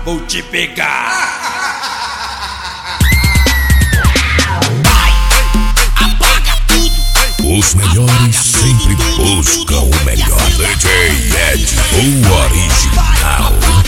vou te pegar. Os melhores sempre buscam o melhor. DJ Ed, o original.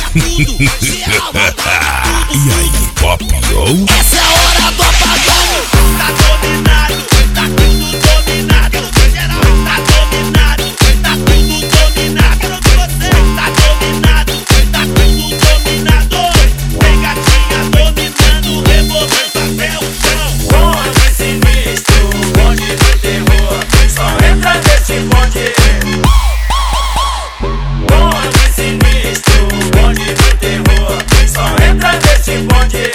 E aí, copiou? Essa é a hora do apagão. Tá dominado, tá tudo dominado. Geral tá dominado, tá tudo dominado. Quero ver você. Tá dominado, tá tudo dominado. Tem gatinha dominando, removendo até o chão. Bonde sinistro, bonde do terror. Só entra nesse bonde. Bonde sinistro, bonde do terror. Só entra nesse bonde.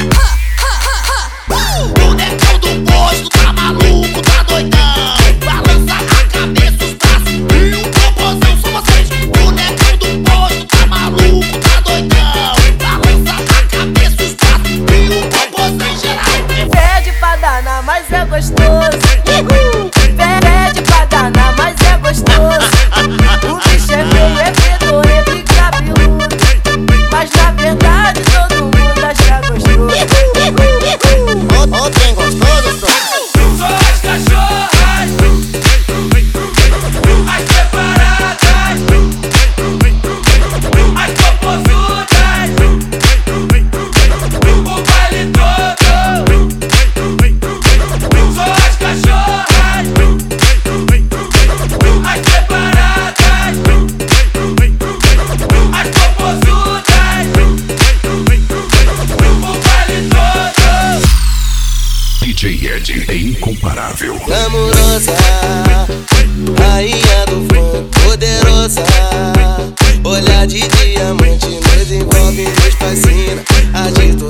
O negão do posto tá maluco, tá doidão. Balança a cabeça, os braços e o popozão são vocês. O negão do posto tá maluco, tá doidão. Balança a cabeça, os braços e o popozão em geral. Pede pra danar, mas é gostoso. Pede pra danar, mas é gostoso. O bicho é meio fedorento e cabeludo, mas na verdade todo mundo acha gostoso. Ô, trem gostoso, Só as cachorras, as separadas, as popozudas, o baile todo. Só as cachorras, as separadas, as popozudas, o baile todo. DJ Ed é incomparável. Glamurosa, rainha do funk, poderosa. Olhar de diamante nos envolve, nos fascina. Agito